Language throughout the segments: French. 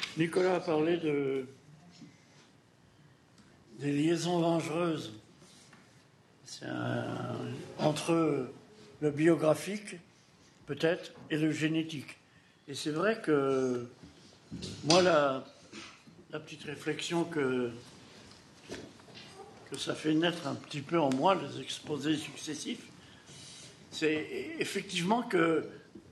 Nicolas a parlé des liaisons dangereuses entre le biographique, peut-être, et le génétique. Et c'est vrai que moi, la petite réflexion que ça fait naître un petit peu en moi, les exposés successifs, c'est effectivement que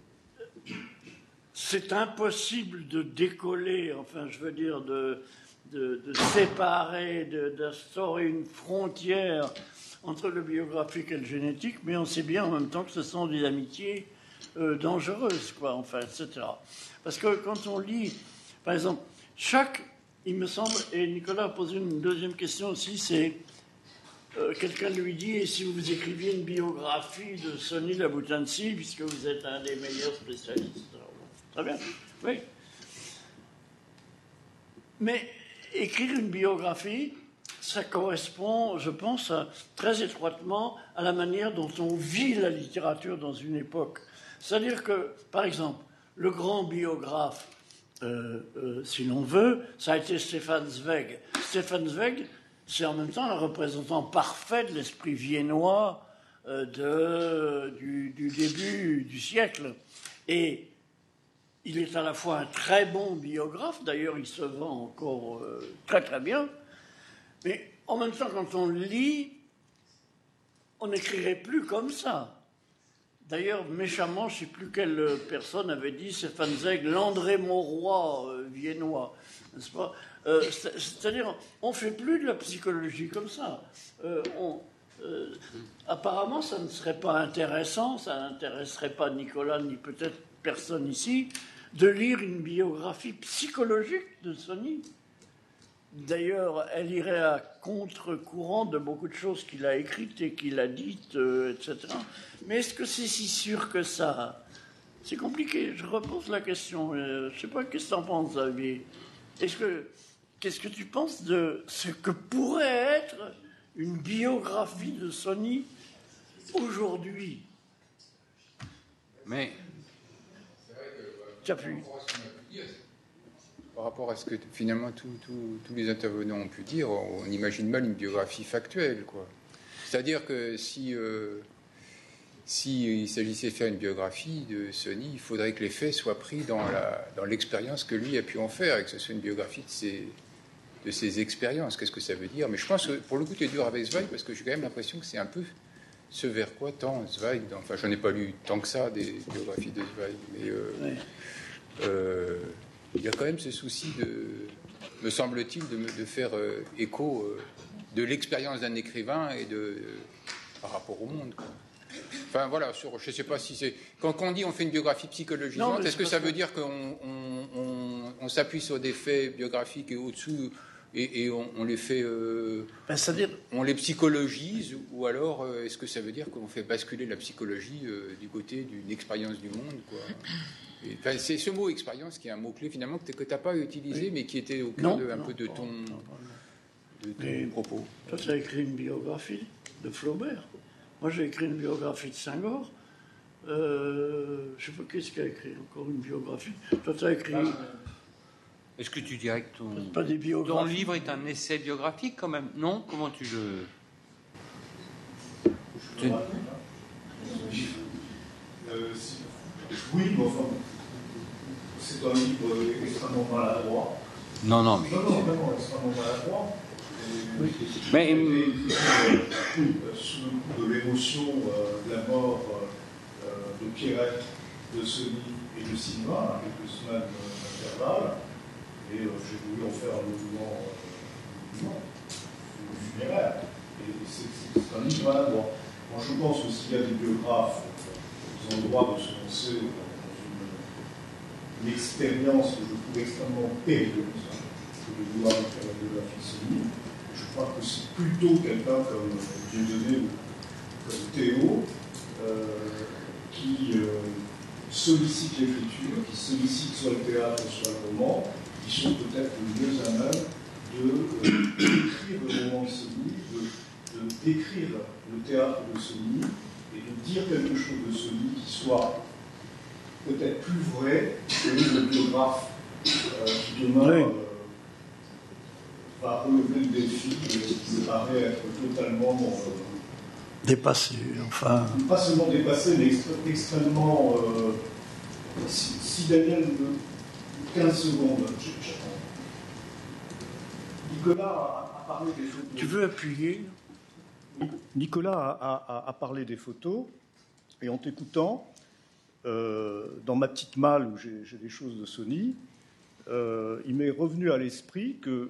c'est impossible de décoller, enfin je veux dire de séparer, d'instaurer une frontière entre le biographique et le génétique, mais on sait bien en même temps que ce sont des amitiés dangereuses, quoi, enfin, etc. Parce que quand on lit, par exemple, il me semble, et Nicolas a posé une deuxième question aussi, c'est quelqu'un lui dit, et si vous écriviez une biographie de Sonny Laboutansi, puisque vous êtes un des meilleurs spécialistes. Très bien, oui. Mais écrire une biographie, ça correspond, je pense, très étroitement à la manière dont on vit la littérature dans une époque. C'est-à-dire que, par exemple, le grand biographe, si l'on veut, ça a été Stefan Zweig. Stefan Zweig, c'est en même temps le représentant parfait de l'esprit viennois du début du siècle. Et il est à la fois un très bon biographe, d'ailleurs il se vend encore très très bien, mais en même temps quand on lit, on n'écrirait plus comme ça. D'ailleurs, méchamment, je ne sais plus quelle personne avait dit, Stefan Zweig, l'André Mauroy viennois, n'est-ce pas? C'est-à-dire, on ne fait plus de la psychologie comme ça. Apparemment, ça ne serait pas intéressant, ça n'intéresserait pas Nicolas, ni peut-être personne ici, de lire une biographie psychologique de Sonny. D'ailleurs, elle irait à contre-courant de beaucoup de choses qu'il a écrites et qu'il a dites, etc. Mais est-ce que c'est si sûr que ça? C'est compliqué, je repose la question. Je ne sais pas, qu'est-ce que tu en penses, Xavier? Qu'est-ce que tu penses de ce que pourrait être une biographie de Sonny aujourd'hui? Mais Tu as pu. Par rapport à ce que finalement tous les intervenants ont pu dire, on imagine mal une biographie factuelle, quoi. C'est-à-dire que si il s'agissait de faire une biographie de Sonny, il faudrait que les faits soient pris dans l'expérience que lui a pu en faire, et que ce soit une biographie de ses expériences. Qu'est-ce que ça veut dire? Mais je pense que pour le coup, tu es dur avec Zweig, parce que j'ai quand même l'impression que c'est un peu ce vers quoi tend Zweig. Enfin, j'en ai pas lu tant que ça des biographies de Zweig, mais il y a quand même ce souci me semble-t-il, de faire écho de l'expérience d'un écrivain et par rapport au monde, quoi. Enfin voilà, je ne sais pas si c'est... Quand on dit on fait une biographie psychologisante, est-ce que ça veut dire qu'on s'appuie sur des faits biographiques et au-dessous et on les fait... c'est-à-dire... On les psychologise, ou alors est-ce que ça veut dire qu'on fait basculer la psychologie du côté d'une expérience du monde, quoi? Enfin, c'est ce mot expérience qui est un mot-clé finalement que tu n'as pas utilisé, mais qui était au cœur de ton propos. Toi, tu as écrit une biographie de Flaubert. Moi, j'ai écrit une biographie de Senghor. Je ne sais pas qui est-ce qui a écrit encore une biographie. Toi, tu as écrit... Est-ce que tu dirais que ton livre est un essai biographique quand même? Non? Comment tu le... Oui, mais enfin, c'est un livre extrêmement maladroit. Non, mais... Non, extrêmement maladroit. Oui. Mais... sous le coup de l'émotion de la mort de Pierrette, de Sonny et de cinéma, à quelques semaines d'intervalle, et j'ai voulu en faire un monument funéraire. Et c'est un livre maladroit. Moi, je pense que s'il y a des biographes qui ont le droit de se lancer dans une expérience que je trouve extrêmement périlleuse, que de vouloir faire la biographie de Sonny, je crois que c'est plutôt quelqu'un comme Dieudonné ou comme Théo qui sollicite l'écriture, qui sollicite soit le théâtre, soit le roman, qui sont peut-être le mieux à même d'écrire le roman de Sonny, de décrire le théâtre de Sonny et de dire quelque chose de Sonny qui soit peut-être plus vrai que le biographe qui demain va relever le défi qui me paraît être totalement dépassé, enfin. Pas seulement dépassé, mais extrêmement. Si Daniel 15 secondes, Nicolas a parlé des photos. Tu veux appuyer? Nicolas a parlé des photos, et en t'écoutant, dans ma petite malle où j'ai des choses de Sony, il m'est revenu à l'esprit que,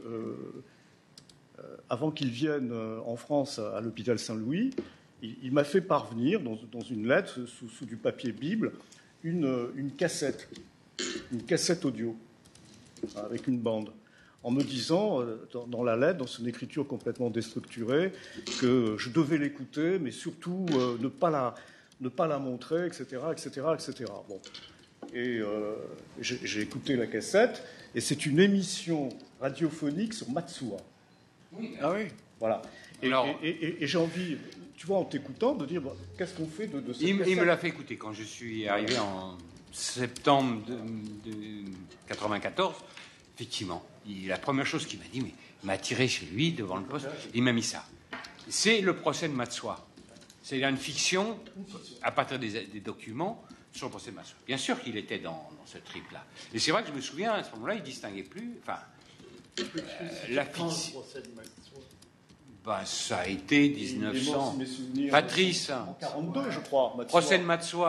avant qu'il vienne en France à l'hôpital Saint-Louis, il m'a fait parvenir, dans une lettre, sous du papier Bible, une cassette audio, avec une bande, en me disant, dans la lettre, dans son écriture complètement déstructurée, que je devais l'écouter, mais surtout ne pas la montrer, etc., etc., etc. Bon. Et j'ai écouté la cassette, et c'est une émission radiophonique sur Matsuo. Oui. Ah oui. Voilà. Alors, et j'ai envie, tu vois, en t'écoutant, de dire, qu'est-ce qu'on fait de cette il cassette ? me l'a fait écouter quand je suis arrivé en septembre de 94. Effectivement, la première chose qu'il m'a dit, mais il m'a attiré chez lui devant le poste, il m'a mis ça. C'est le procès de Matsuo. C'est une fiction à partir des documents sur le procès de Matsuo. Bien sûr qu'il était dans ce trip-là. Et c'est vrai que je me souviens, à ce moment-là, il ne distinguait plus. Enfin, la fiction. Ben, ça a été 1900. Patrice. En 42, je crois. Matsuo. Procès de Matsuo.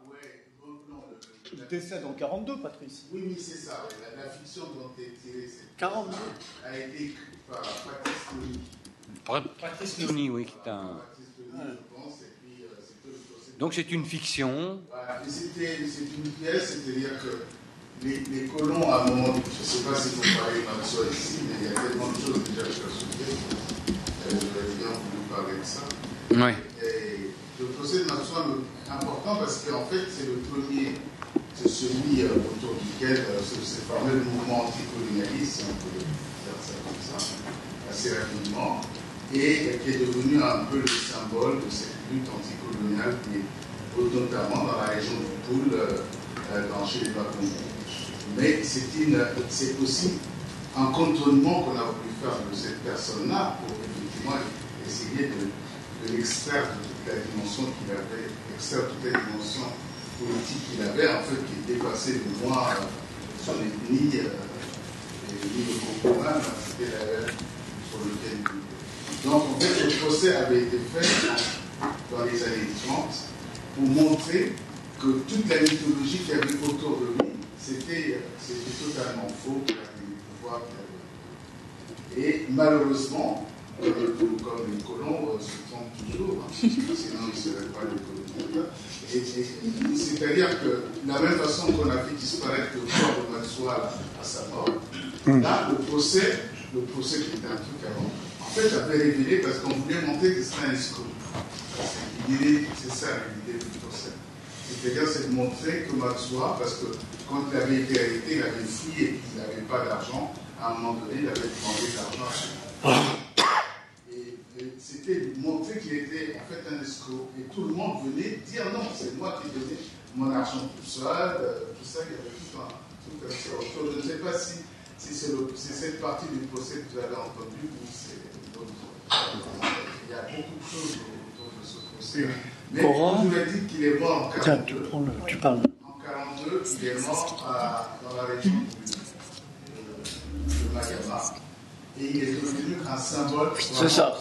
Il décède en 42, Patrice. Oui, c'est ça. Ouais. La fiction dont est tirée cette 42. a été écrite par Patrice Loni. Patrice Loni, oui, qui est un. Patrice Loni, je pense, et puis c'était le procès. Donc c'est une fiction. Voilà. C'est une pièce, c'est-à-dire que les colons, à un moment, je ne sais pas si vous parlez de Matsuo ici, mais il y a tellement de choses déjà que je vais soulever. J'aurais bien voulu parler de ça. Oui. Et le procès de Matsuo est important parce qu'en fait, c'est le premier. C'est celui autour duquel ce fameux mouvement anticolonialiste, on peut dire ça comme ça, assez rapidement, et qui est devenu un peu le symbole de cette lutte anticoloniale, notamment dans la région du Poul, chez les Bakongo. Mais c'est aussi un contournement qu'on a voulu faire de cette personne-là pour effectivement essayer de l'extraire de toute la dimension qu'il avait, extraire toute la dimension politique qu'il avait, en fait, qui dépassait le moins son ethnie, l'ethnie de Concoman, c'était la même sur lequel il vivait. Donc, en fait, le procès avait été fait dans les années 30 pour montrer que toute la mythologie qu'il y avait autour de lui, c'était totalement faux, qu'il avait des pouvoirs qu'il avait. Et malheureusement, comme les colons se trompent toujours, sinon ils ne seraient pas les colonisateurs. C'est-à-dire que de la même façon qu'on a fait disparaître le corps de Matsuo à sa mort, là, le procès qui était un truc avant, en fait, avait révélé parce qu'on voulait montrer que c'était un escroc. C'est ça l'idée du procès. C'est-à-dire, c'est de montrer que Matsuo, parce que quand il avait été arrêté, il avait fui et puis il n'avait pas d'argent. À un moment donné, il avait demandé de l'argent. Et c'était de montrer qu'il était en fait un escroc. Et tout le monde venait dire non, c'est moi qui donnais mon argent tout seul, tout ça, il y avait tout un truc comme ça autour. Je ne sais pas si c'est cette partie du procès que vous avez entendue ou c'est d'autres. Il y a beaucoup de choses autour de ce procès. Mais on nous a dit qu'il est mort en 42. Tu parles. En 42, il est mort dans la région de Magama. Et il est devenu un symbole. C'est ça.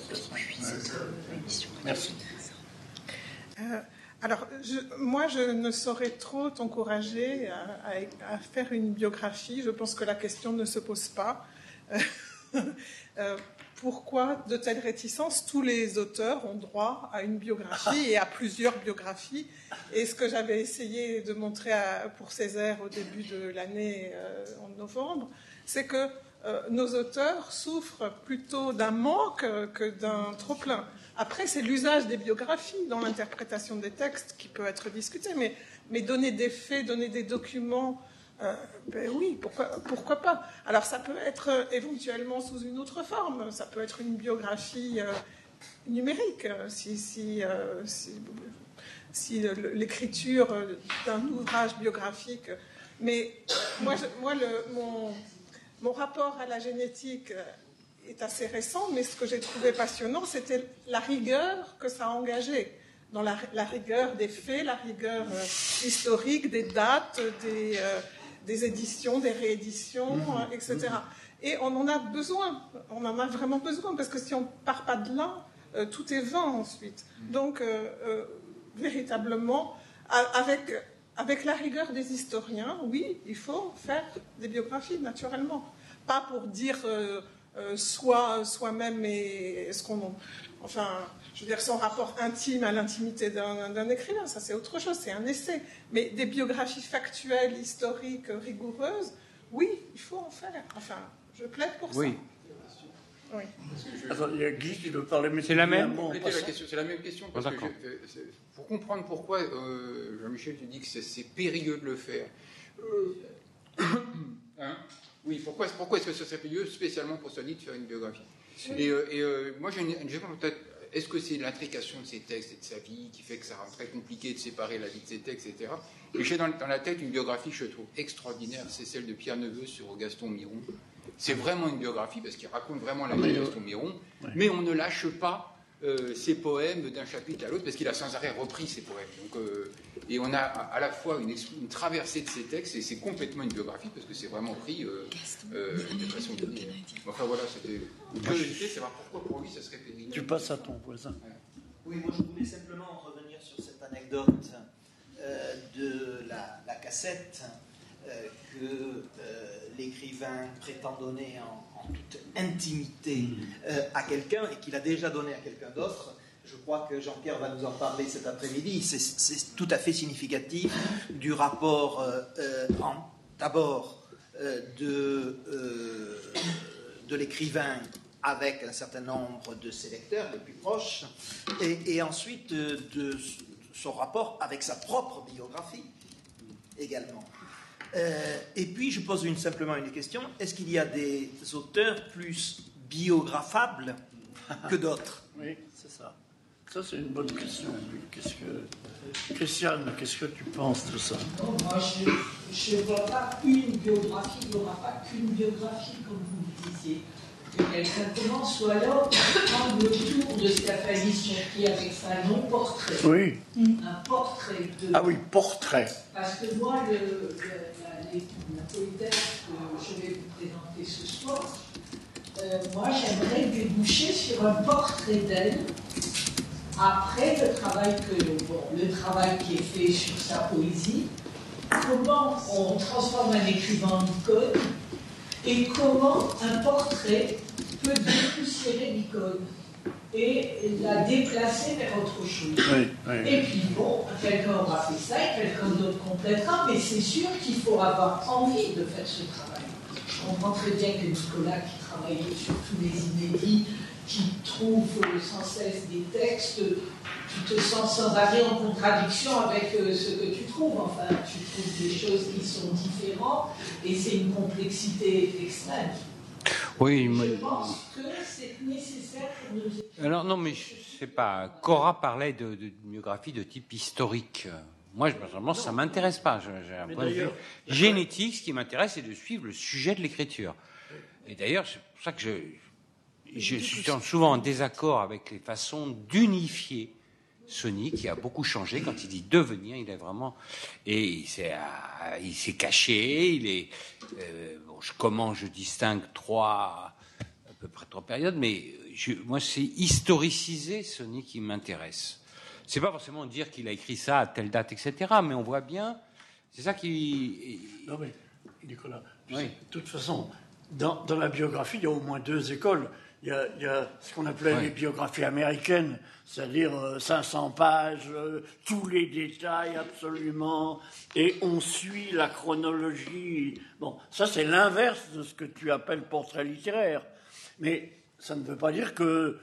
Merci. Alors, moi, je ne saurais trop t'encourager à faire une biographie. Je pense que la question ne se pose pas. Pourquoi de telles réticences? Tous les auteurs ont droit à une biographie et à plusieurs biographies. Et ce que j'avais essayé de montrer pour Césaire au début de l'année, en novembre, c'est que nos auteurs souffrent plutôt d'un manque que d'un trop-plein. Après, c'est l'usage des biographies dans l'interprétation des textes qui peut être discuté, mais donner des faits, donner des documents, ben oui, pourquoi pas. Alors, ça peut être éventuellement sous une autre forme, ça peut être une biographie numérique, si l'écriture d'un ouvrage biographique Mais mon rapport à la génétique est assez récent, mais ce que j'ai trouvé passionnant, c'était la rigueur que ça a engagé. Dans la rigueur des faits, la rigueur historique, des dates, des éditions, des rééditions, etc. Et on en a besoin, on en a vraiment besoin, parce que si on ne part pas de là, tout est vain ensuite. Donc, véritablement, avec la rigueur des historiens, oui, il faut faire des biographies, naturellement. Pas pour dire soi-même et ce qu'on... Enfin, je veux dire, son rapport intime à l'intimité d'un écrivain, ça c'est autre chose, c'est un essai. Mais des biographies factuelles, historiques, rigoureuses, oui, il faut en faire. Enfin, je plaide pour ça. Oui. Attends, il y a Guy qui veut parler, mais c'est la même. C'est la même question. Parce que pour comprendre pourquoi Jean-Michel te dit que c'est périlleux de le faire. Oui, pourquoi est-ce que ce serait périlleux, spécialement pour Sony, de faire une biographie? Et moi, j'ai une question peut-être. Est-ce que c'est l'intrication de ses textes et de sa vie qui fait que ça rend très compliqué de séparer la vie de ses textes, etc. Et j'ai dans la tête une biographie que je trouve extraordinaire, c'est celle de Pierre Neveu sur Gaston Miron. C'est vraiment une biographie parce qu'il raconte vraiment la vie de Gaston Miron, mais on ne lâche pas ses poèmes d'un chapitre à l'autre parce qu'il a sans arrêt repris ses poèmes. Donc, et on a à la fois une traversée de ses textes et c'est complètement une biographie parce que c'est vraiment pris de façon donnée. Enfin voilà, c'était une curiosité, savoir pourquoi pour lui ça serait périlleux. Tu passes à ton voisin. Oui, moi je voulais simplement revenir sur cette anecdote de la cassette que l'écrivain prétend donner en toute intimité à quelqu'un et qu'il a déjà donné à quelqu'un d'autre. Je crois que Jean-Pierre va nous en parler cet après-midi. C'est tout à fait significatif du rapport, d'abord, de l'écrivain avec un certain nombre de ses lecteurs les plus proches, et ensuite de son rapport avec sa propre biographie également. Et puis je pose simplement une question, est-ce qu'il y a des auteurs plus biographables que d'autres? Oui, c'est ça. Ça, c'est une bonne question. Christiane, qu'est-ce que tu penses de ça? Non, moi, je ne vois pas une biographie, il n'y aura pas qu'une biographie, comme vous le disiez. Que quelqu'un commence, ou alors prendre le tour de ce qu'a fait Alice Cherki avec sa non-portrait. Oui. Un portrait de... Ah oui, portrait. Parce que moi, la poétesse que je vais vous présenter ce soir, moi, j'aimerais déboucher sur un portrait d'elle après le travail qui est fait sur sa poésie, comment on transforme un écrivain en icône et comment un portrait peut dépoussiérer l'icône et la déplacer vers autre chose. Oui, oui. Et puis bon, quelqu'un aura fait ça et quelqu'un d'autre complétera, mais c'est sûr qu'il faut avoir envie de faire ce travail. Je comprends très bien que Nicolas, qui travaille sur tous les inédits, qui trouve sans cesse des textes, tu te sens sans arrêt en contradiction avec ce que tu trouves. Enfin, tu trouves des choses qui sont différentes et c'est une complexité extrême. Oui, je pense que c'est nécessaire pour nous. Alors non, mais je sais pas. Cora parlait de biographie de type historique. Moi, personnellement, ça m'intéresse pas. J'ai un point de vue génétique. Ce qui m'intéresse, c'est de suivre le sujet de l'écriture. Et d'ailleurs, c'est pour ça que je suis souvent en désaccord avec les façons d'unifier Sony, qui a beaucoup changé. Quand il dit devenir, il est vraiment... Et il s'est caché, comment je distingue à peu près trois périodes, mais moi, c'est historiciser Sony qui m'intéresse. C'est pas forcément dire qu'il a écrit ça à telle date, etc., mais on voit bien... C'est ça qui... Non mais, Nicolas, oui. De toute façon, dans la biographie, il y a au moins deux écoles. Il y a ce qu'on appelait les biographies américaines, c'est-à-dire 500 pages, tous les détails absolument, et on suit la chronologie. Bon, ça c'est l'inverse de ce que tu appelles portrait littéraire. Mais ça ne veut pas dire que,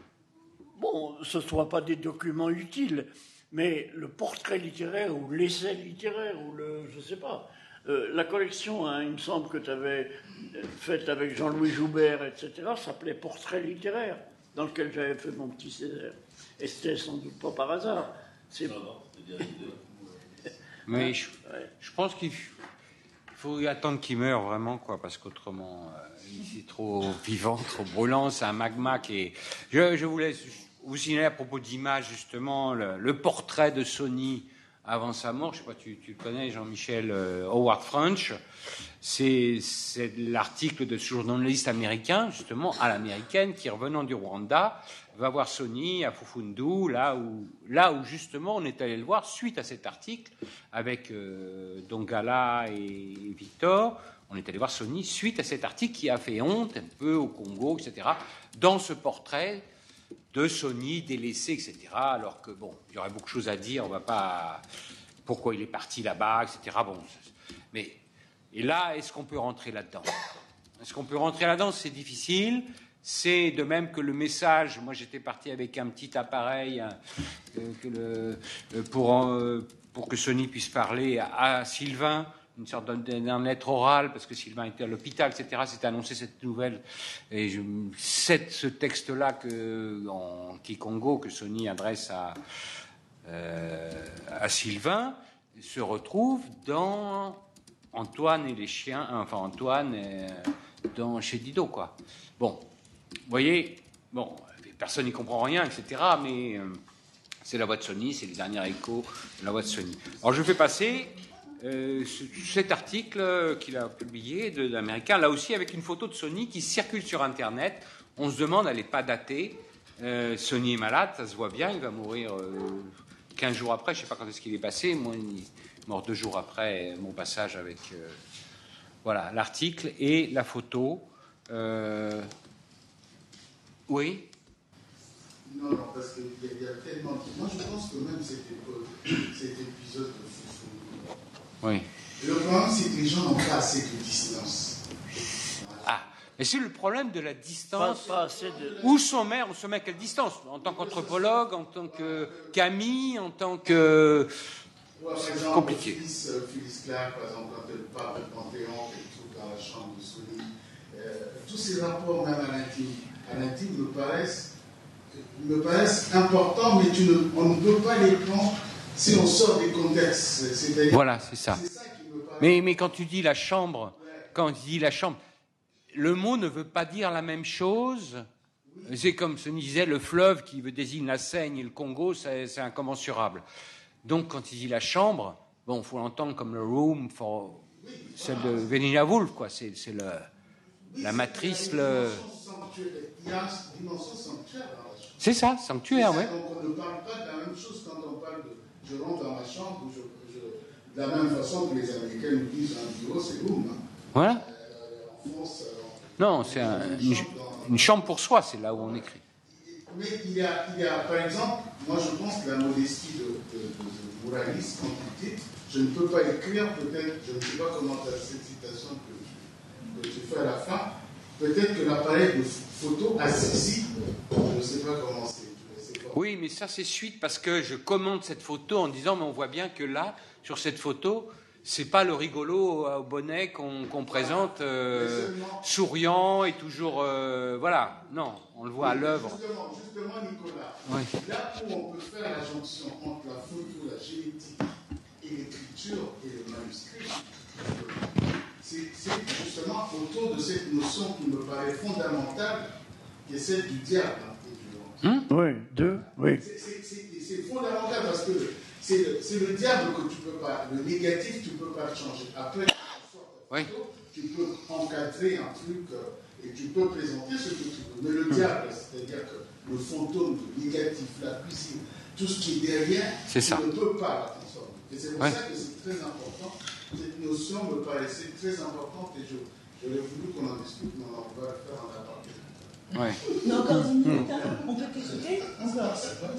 ce ne soit pas des documents utiles, mais le portrait littéraire ou l'essai littéraire ou je ne sais pas. La collection, il me semble que tu avais faite avec Jean-Louis Joubert, etc., s'appelait Portrait littéraire, dans lequel j'avais fait mon petit Césaire. Et c'était sans doute pas par hasard. Mais je pense qu'il... faut y attendre qu'il meure vraiment, quoi, parce qu'autrement, c'est trop vivant, trop brûlant. C'est un magma qui est. Je voulais vous signaler à propos d'images, justement, le portrait de Sony avant sa mort. Je ne sais pas, tu le connais, Jean-Michel Howard French. C'est l'article de ce journaliste américain, justement, à l'américaine, qui, revenant du Rwanda, va voir Sony à Fufundu, là où justement on est allé le voir suite à cet article avec Dongala et Victor. On est allé voir Sony suite à cet article qui a fait honte un peu au Congo, etc. Dans ce portrait de Sony délaissé, etc. Alors que bon, il y aurait beaucoup de choses à dire. On va pas pourquoi il est parti là-bas, etc. Bon, mais et là, est-ce qu'on peut rentrer là-dedans? Est-ce qu'on peut rentrer là-dedans? C'est difficile. C'est de même que le message. Moi, j'étais parti avec un petit appareil pour que Sony puisse parler à Sylvain, une sorte d'un lettre orale, parce que Sylvain était à l'hôpital, etc. C'était annoncé cette nouvelle. Et ce texte-là en Kikongo que Sony adresse à Sylvain se retrouve dans Antoine et les chiens, enfin Antoine chez Dido, quoi. Bon. Vous voyez, bon, personne n'y comprend rien, etc. Mais c'est la voix de Sony, c'est le dernier écho de la voix de Sony. Alors je fais passer cet article qu'il a publié de l'Américain, là aussi avec une photo de Sony qui circule sur Internet. On se demande, elle n'est pas datée. Sony est malade, ça se voit bien, il va mourir 15 jours après, je ne sais pas quand est-ce qu'il est passé. Moi, il est mort 2 jours après mon passage avec voilà, l'article et la photo. Oui. Non, parce qu'il y a tellement de... Moi, je pense que même cet épisode de Foufou... Oui. Le problème, c'est que les gens n'ont pas assez de distance. Ah, mais c'est le problème de la distance. Pas assez de... Où se met à quelle distance? En tant qu'anthropologue, en tant qu'ami, en tant que... C'est compliqué. Phyllis Clark, par exemple, quand elle parle de Panthéon et tout dans la chambre de Sony, tous ces rapports, même à l'intime, me paraissent importants, mais on ne peut pas les prendre si on sort des contextes. Voilà, c'est ça. C'est ça qui me paraît... Mais quand tu dis la chambre, le mot ne veut pas dire la même chose. C'est comme se disait le fleuve qui désigne la Seigne et le Congo, c'est incommensurable. Donc quand il dit la chambre, bon, faut l'entendre comme le room for celle de Virginia Woolf, quoi. C'est la matrice, Il y a une dimension sanctuaire dans la chambre. C'est ça, sanctuaire, oui. Donc on ne parle pas de la même chose quand on parle de je rentre dans ma chambre ou de la même façon que les Américains nous disent un bureau, c'est room. Hein. Voilà. En France, non, c'est une chambre pour soi, c'est là où on écrit. Mais il y a, par exemple, moi je pense que la modestie de Mouralis, quand il dit, je ne peux pas écrire, peut-être, je ne sais pas comment tu as cette citation que tu fais à la fin, peut-être que l'appareil de photo a saisi, je ne sais pas comment c'est. Oui, mais ça c'est suite parce que je commente cette photo en disant, mais on voit bien que là, sur cette photo, c'est pas le rigolo au bonnet qu'on présente souriant et toujours voilà. Non, on le voit à l'œuvre. Justement, Nicolas. Oui. Là où on peut faire la jonction entre la photo, la génétique et l'écriture et le manuscrit, c'est justement autour de cette notion qui me paraît fondamentale, qui est celle du diable. Oui, oui. C'est fondamental parce que c'est le diable que tu peux pas, le négatif, tu peux pas le changer. Après, tu peux encadrer un truc et tu peux présenter ce que tu veux. Mais le diable, c'est-à-dire que le fantôme, le négatif, la cuisine, tout ce qui est derrière, tu ne peux pas la transformer. Et c'est pour ça que c'est très important. Cette notion me paraissait très importante et j'aurais voulu qu'on en discute, mais on va le faire en aparté. Ouais. Non, encore 10 minutes, on peut t'écouter encore.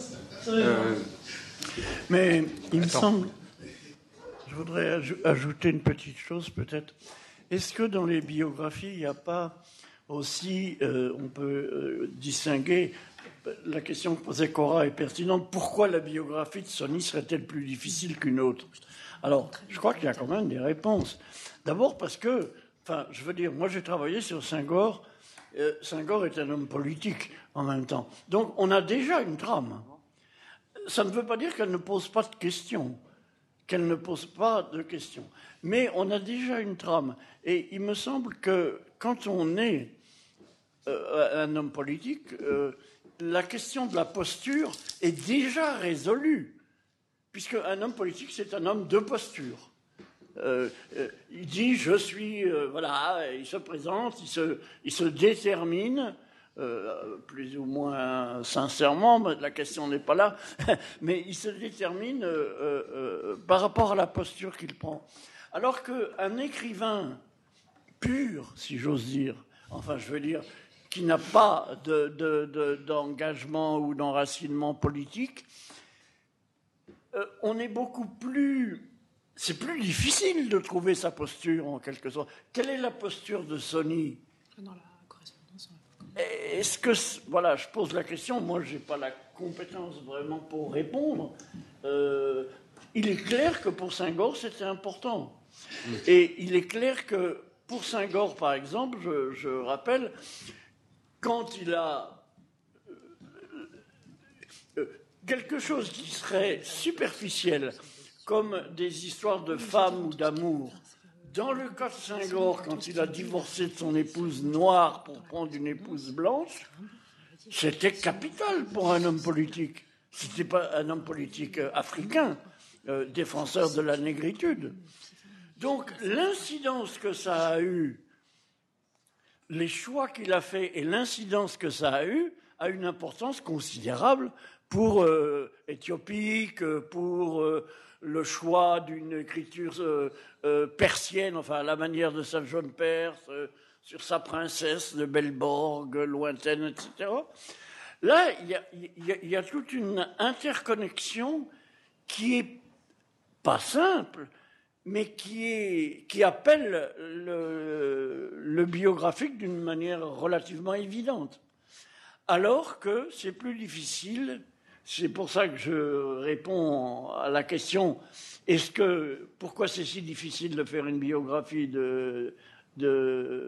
Mais il me semble, je voudrais ajouter une petite chose peut-être. Est-ce que dans les biographies, il n'y a pas aussi, on peut distinguer, la question que posait Cora est pertinente, pourquoi la biographie de Sony serait-elle plus difficile qu'une autre? Alors, je crois qu'il y a quand même des réponses. D'abord parce que, enfin, je veux dire, moi j'ai travaillé sur Senghor. Senghor est un homme politique en même temps. Donc on a déjà une trame. Ça ne veut pas dire qu'elle ne pose pas de questions. qu'elle ne pose pas de questions. Mais on a déjà une trame. Et il me semble que quand on est un homme politique, la question de la posture est déjà résolue. Puisque un homme politique, c'est un homme de posture. Il dit, je suis... voilà, il se présente, il se détermine... plus ou moins sincèrement, mais la question n'est pas là, mais il se détermine par rapport à la posture qu'il prend. Alors qu'un écrivain pur, si j'ose dire, enfin je veux dire, qui n'a pas d'engagement ou d'enracinement politique, on est beaucoup plus... C'est plus difficile de trouver sa posture, en quelque sorte. Quelle est la posture de Sony ? Est-ce que, voilà, je pose la question, moi je n'ai pas la compétence vraiment pour répondre. Il est clair que pour Senghor c'était important. Et il est clair que pour Senghor, par exemple, je rappelle, quand il a quelque chose qui serait superficiel, comme des histoires de femmes ou d'amour, dans le cas de Senghor, quand il a divorcé de son épouse noire pour prendre une épouse blanche, c'était capital pour un homme politique. C'était pas un homme politique africain, défenseur de la négritude. Donc l'incidence que ça a eu, les choix qu'il a faits et l'incidence que ça a eu, a une importance considérable pour Éthiopique, pour... le choix d'une écriture persienne, enfin à la manière de sa jeune Perse, sur sa princesse de Belborg, lointaine, etc. Là, il y a toute une interconnexion qui est pas simple, mais qui appelle le biographique d'une manière relativement évidente. Alors que c'est plus difficile. C'est pour ça que je réponds à la question pourquoi c'est si difficile de faire une biographie de Sony ?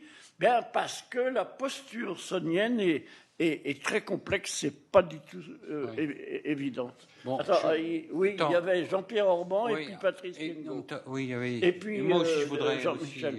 Bien parce que la posture sonienne est très complexe, c'est pas du tout évidente. Bon, attends, il y avait Jean-Pierre Orban et puis Patrice Kengo. Oui, il y avait. Et puis moi aussi, je voudrais Jean-Michel.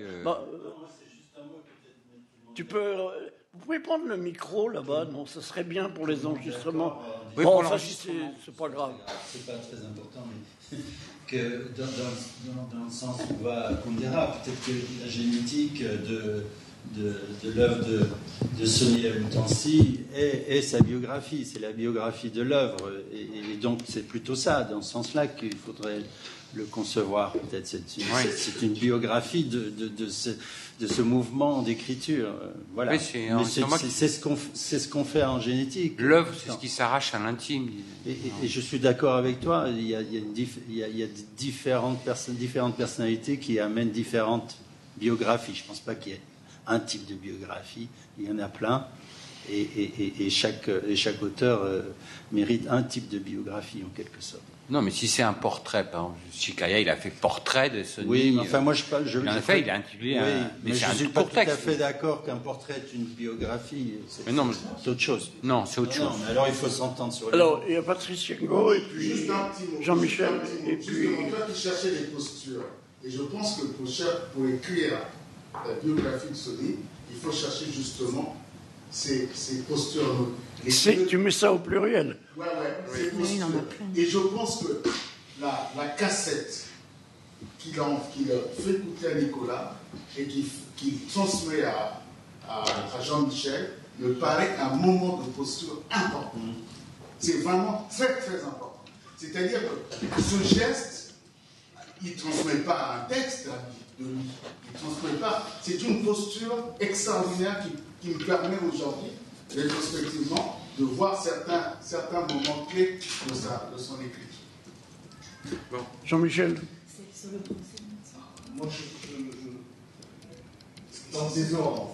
Aussi, Vous pouvez prendre le micro là-bas, non, ce serait bien pour les enregistrements. Oui, bon, pour enfin, l'enregistrement. c'est pas grave. C'est pas très important, mais que dans le sens où on dira, peut-être que la génétique de l'œuvre de Sony Lamoutancy est sa biographie, c'est la biographie de l'œuvre, et donc c'est plutôt ça, dans ce sens-là, qu'il faudrait le concevoir. Peut-être c'est une biographie de ce mouvement d'écriture. Voilà. Oui, c'est ce qu'on fait en génétique. L'œuvre, c'est ce qui s'arrache à l'intime. Et je suis d'accord avec toi. Il y a différentes personnalités qui amènent différentes biographies. Je ne pense pas qu'il y ait un type de biographie. Il y en a plein. Et chaque auteur mérite un type de biographie, en quelque sorte. Non, mais si c'est un portrait, par exemple, Chikaya, il a fait portrait de Sony. Oui, mais enfin, moi, il a intitulé mais je ne suis pas tout à fait d'accord qu'un portrait est une biographie. C'est autre chose. Non, c'est autre chose. Non, mais alors, il faut s'entendre sur Alors, il y a Patrice Kengo et puis Jean-Michel. Et puis... toi qui cherchais les postures. Et je pense que pour écrire la biographie de Sony, il faut chercher justement ces postures. Tu mets ça au pluriel. Ouais, ces postures. Et je pense que la cassette qu'il fait écouter à Nicolas et qu'il transmet à Jean-Michel me paraît un moment de posture important. C'est vraiment très, très important. C'est-à-dire que ce geste, il ne transmet pas un texte de lui. Il ne transmet pas. C'est une posture extraordinaire qui me permet aujourd'hui, rétrospectivement, de voir certains moments clés de son écriture. Bon. Jean-Michel. Moi, dans le désordre.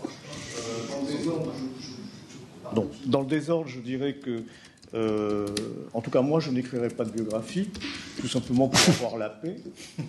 Dans le désordre, je dirais que, en tout cas, moi, je n'écrirai pas de biographie, tout simplement pour avoir la paix.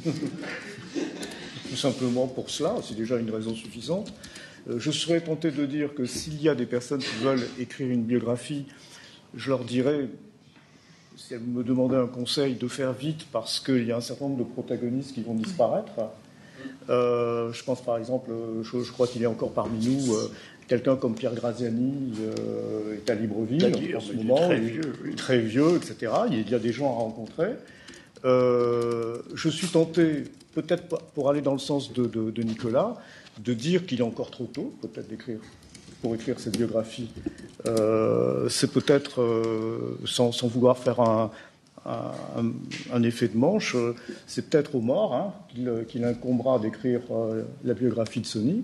Tout simplement pour cela, c'est déjà une raison suffisante. Je serais tenté de dire que s'il y a des personnes qui veulent écrire une biographie, je leur dirais, si elle me demandait un conseil, de faire vite parce qu'il y a un certain nombre de protagonistes qui vont disparaître. Je pense par exemple, je crois qu'il est encore parmi nous, quelqu'un comme Pierre Graziani est à Libreville en ce moment, très vieux, etc. Il y a des gens à rencontrer. Je suis tenté, peut-être pour aller dans le sens de Nicolas, de dire qu'il est encore trop tôt, peut-être pour écrire cette biographie. C'est peut-être, sans vouloir faire un effet de manche, c'est peut-être aux morts qu'il incombera d'écrire la biographie de Sony.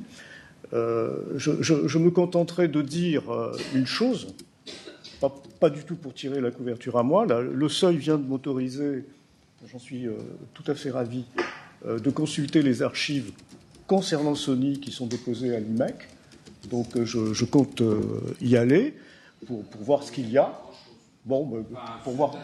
Je me contenterai de dire une chose, pas du tout pour tirer la couverture à moi. Le Seuil vient de m'autoriser, j'en suis tout à fait ravi, de consulter les archives concernant Sony qui sont déposées à l'IMEC. Donc je compte y aller pour voir ce qu'il y a. Bon, pour voir.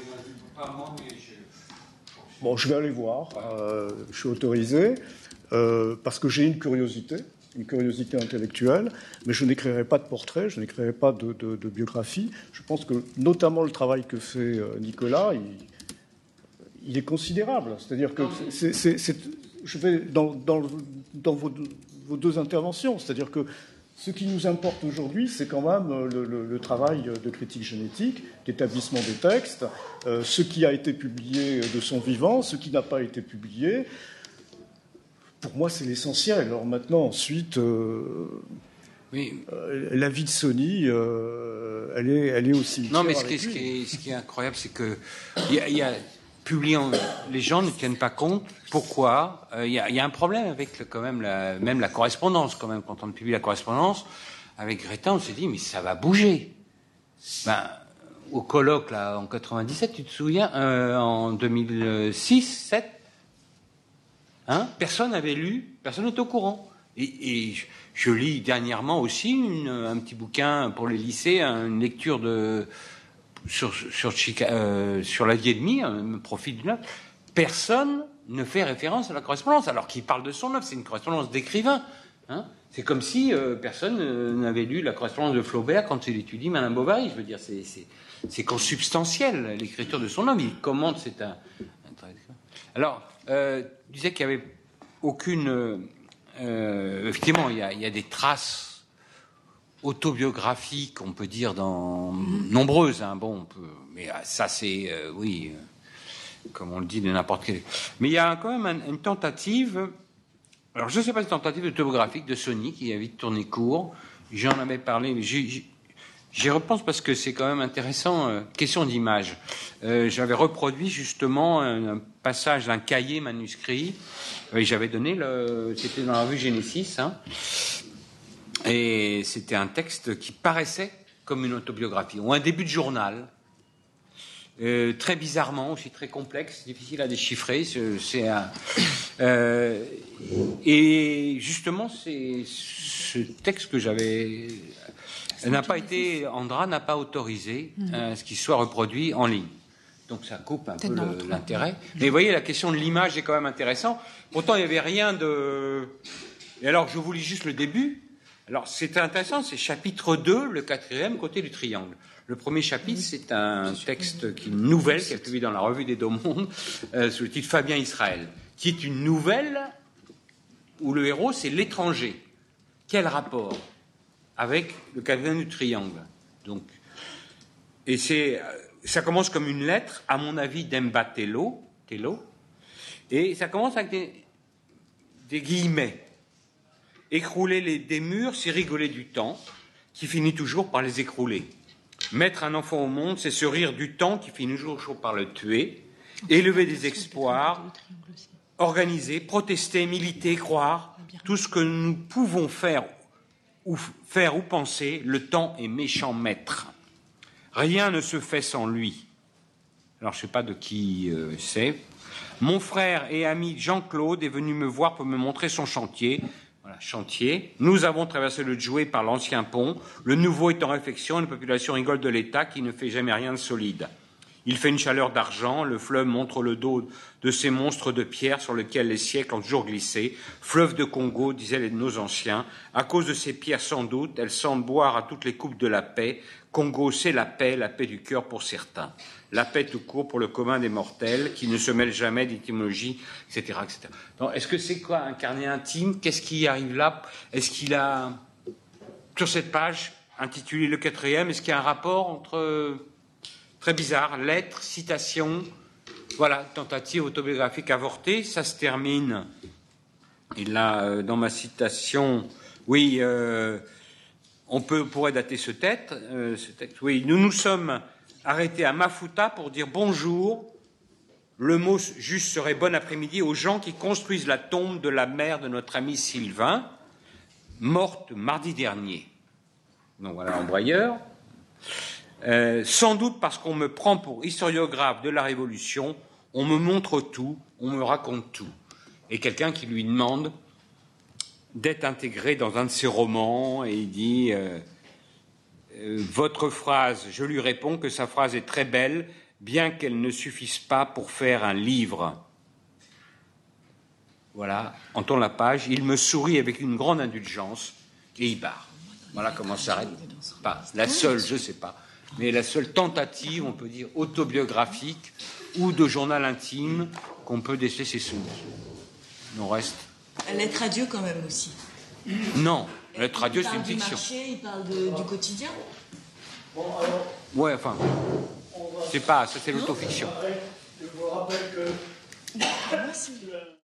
Bon, je vais aller voir. Je suis autorisé parce que j'ai une curiosité intellectuelle, mais je n'écrirai pas de portrait, je n'écrirai pas de biographie. Je pense que notamment le travail que fait Nicolas, il est considérable. C'est-à-dire que je vais dans vos deux interventions, c'est-à-dire que ce qui nous importe aujourd'hui, c'est quand même le travail de critique génétique, d'établissement des textes, ce qui a été publié de son vivant, ce qui n'a pas été publié. Pour moi, c'est l'essentiel. Alors maintenant, ensuite, la vie de Sony, elle est aussi... Non, mais ce qui est incroyable, c'est que il y a publiant, les gens ne tiennent pas compte. Pourquoi il y a un problème avec quand même même la correspondance. Quand même, quand on publie la correspondance avec Greta, on s'est dit mais ça va bouger. Au colloque là en 97, tu te souviens, en 2006, 7, personne n'avait lu, personne n'était au courant. Et je lis dernièrement aussi un petit bouquin pour les lycées, une lecture sur la vie et demie, me profite d'une œuvre. Personne ne fait référence à la correspondance, alors qu'il parle de son œuvre. C'est une correspondance d'écrivain. C'est comme si personne n'avait lu la correspondance de Flaubert quand il étudie Madame Bovary. Je veux dire, c'est consubstantiel, l'écriture de son œuvre. Il commente, c'est un... Alors, je disais qu'il n'y avait aucune... effectivement, il y a des traces autobiographiques, on peut dire, nombreuses. Mais ça, c'est... comme on le dit de n'importe quel... Mais il y a quand même une tentative... Alors, je ne sais pas si c'est une tentative autobiographique de Sony, qui a vite tourné court. J'en avais parlé, mais j'y repense parce que c'est quand même intéressant. Question d'image. J'avais reproduit justement un passage d'un cahier manuscrit. J'avais donné c'était dans la revue Genesis. Et c'était un texte qui paraissait comme une autobiographie, ou un début de journal. Très bizarrement, aussi très complexe, difficile à déchiffrer. Et justement, c'est ce texte que j'avais... Andra n'a pas autorisé ce qu'il soit reproduit en ligne. Donc ça coupe un peu l'intérêt. Mais vous voyez, la question de l'image est quand même intéressante. Pourtant, il n'y avait rien de... Et alors, je vous lis juste le début. Alors, c'est intéressant, c'est chapitre 2, le 4e, côté du triangle. Le premier chapitre, c'est un texte, une nouvelle qui est publiée dans la revue des Deux-Mondes, sous le titre Fabien Israël, qui est une nouvelle où le héros, c'est l'étranger. Quel rapport avec le quatrième du triangle? Donc, et ça commence comme une lettre, à mon avis, d'Emba Tello, et ça commence avec des guillemets. Écrouler des murs, c'est rigoler du temps, qui finit toujours par les écrouler. Mettre un enfant au monde, c'est se rire du temps qui finit toujours par le tuer. Élever des espoirs, organiser, protester, militer, croire, tout ce que nous pouvons faire ou penser, le temps est méchant maître. Rien ne se fait sans lui. Alors, je ne sais pas de qui c'est. Mon frère et ami Jean-Claude est venu me voir pour me montrer son chantier. Voilà, chantier. Nous avons traversé le Djoué par l'ancien pont. Le nouveau est en réflexion. Une population rigole de l'État qui ne fait jamais rien de solide. Il fait une chaleur d'argent, le fleuve montre le dos de ces monstres de pierre sur lesquels les siècles ont toujours glissé. Fleuve de Congo, disaient nos anciens, à cause de ces pierres sans doute, elles semblent boire à toutes les coupes de la paix. Congo, c'est la paix du cœur pour certains. La paix tout court pour le commun des mortels, qui ne se mêle jamais d'étymologie, etc., etc. Donc, est-ce que c'est quoi un carnet intime? Qu'est-ce qui arrive là? Est-ce qu'il a, sur cette page, intitulée Le Quatrième, est-ce qu'il y a un rapport entre, très bizarre, lettres, citations, voilà, tentative autobiographique avortée, ça se termine, et là, dans ma citation, oui, on pourrait dater ce texte, oui, nous nous sommes arrêtés à Mafuta pour dire bonjour, le mot juste serait bon après-midi, aux gens qui construisent la tombe de la mère de notre ami Sylvain, morte mardi dernier. Donc voilà l'embrayeur. Sans doute parce qu'on me prend pour historiographe de la Révolution, on me montre tout, on me raconte tout. Et quelqu'un qui lui demande d'être intégré dans un de ses romans, et il dit votre phrase, je lui réponds que sa phrase est très belle, bien qu'elle ne suffise pas pour faire un livre. Voilà, on tourne la page, il me sourit avec une grande indulgence, et il barre. Voilà comment s'arrête. Pas la seule, je ne sais pas, mais la seule tentative, on peut dire, autobiographique ou de journal intime qu'on peut déceler ses souvenirs. Il reste. La lettre à Dieu quand même aussi. Non, la lettre à Dieu, c'est une fiction. Il parle du quotidien. Bon, alors. Ouais, enfin. C'est pas, ça c'est l'autofiction. Je vous rappelle que.